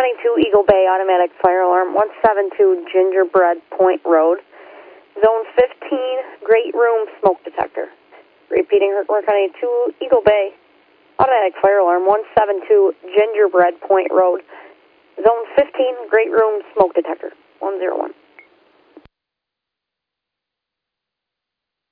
County 2, Eagle Bay, automatic fire alarm, 172 Gingerbread Point Road. Zone 15, great room smoke detector. Repeating, Herkimer County 2, Eagle Bay, automatic fire alarm, 172 Gingerbread Point Road. Zone 15, great room smoke detector, 101.